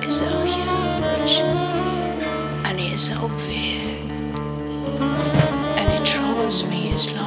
so huge, and it's so big, and it troubles me as long